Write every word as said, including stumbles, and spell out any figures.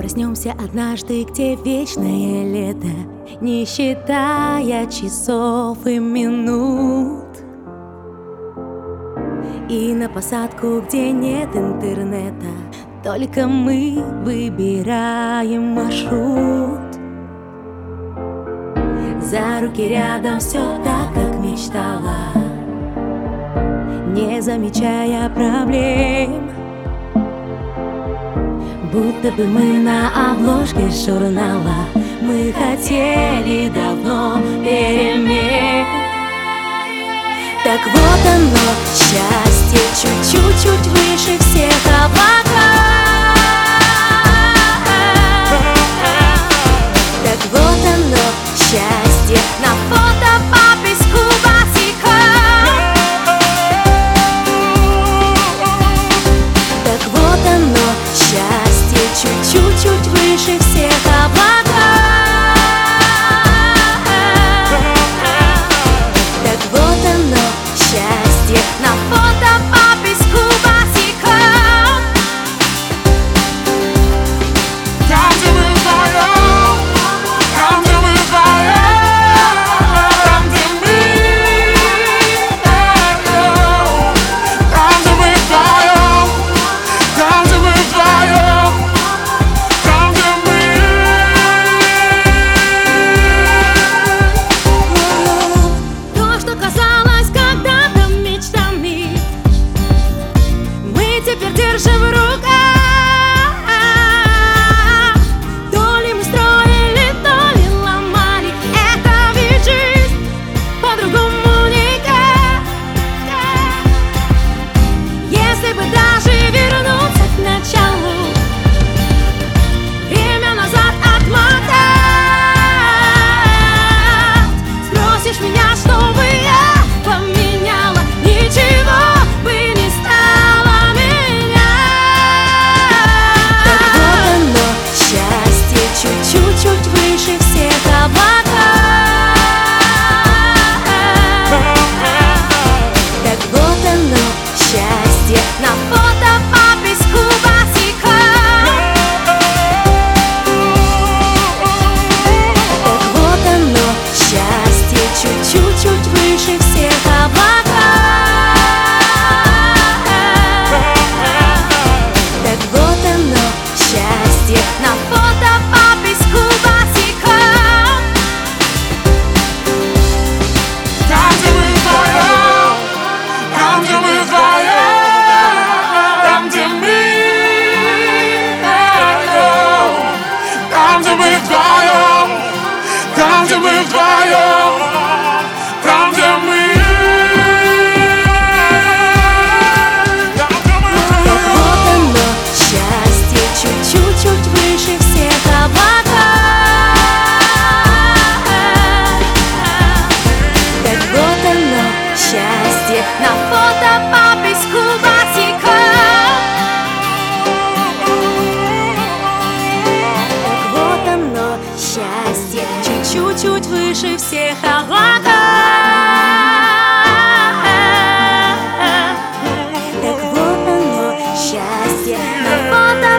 проснемся однажды, где вечное лето, не считая часов и минут. И на посадку, где нет интернета, только мы выбираем маршрут. За руки рядом все так, как мечтала, не замечая проблем. Будто бы мы на обложке журнала, мы хотели давно перемен. Так вот оно, счастье, чуть-чуть выше всех облаков. Так вот оно, счастье, на фото по песку босиком. Так вот оно, счастье, чуть-чуть выше всех облаков. Так вот оно, счастье, на фото по песку босиком. Come to me, fire. Come to me, fire. Come to me, fire. Come to me, fire. Come to me, fire. Come to me. То, что казалось когда-то мечтами, мы теперь держим в руках. То ли мы строили, то ли ломали, это ведь жизнь, по-другому никак. Если бы даже вернуться к началу, время назад отмотать, спросишь меня, что бы я поменяла, ничего бы не стало менять. Так вот оно, счастье, чуть-чуть выше всех облаков. Так вот оно, счастье, на фото по песку босиком. Так вот оно, счастье, чуть-чуть выше всех облаков. Так вот оно, счастье, на фото по песку босиком. Come to me, fire. Come to me, fire. Come to me, fire. Come to me, fire. Come to me, fire. Come to me. Come to me, Так вот оно, счастье, чуть-чуть выше всех облаков. Так вот оно, счастье, на фото по песку босиком. Так вот оно, счастье, чуть-чуть выше всех облаков. Так вот оно, счастье, на фото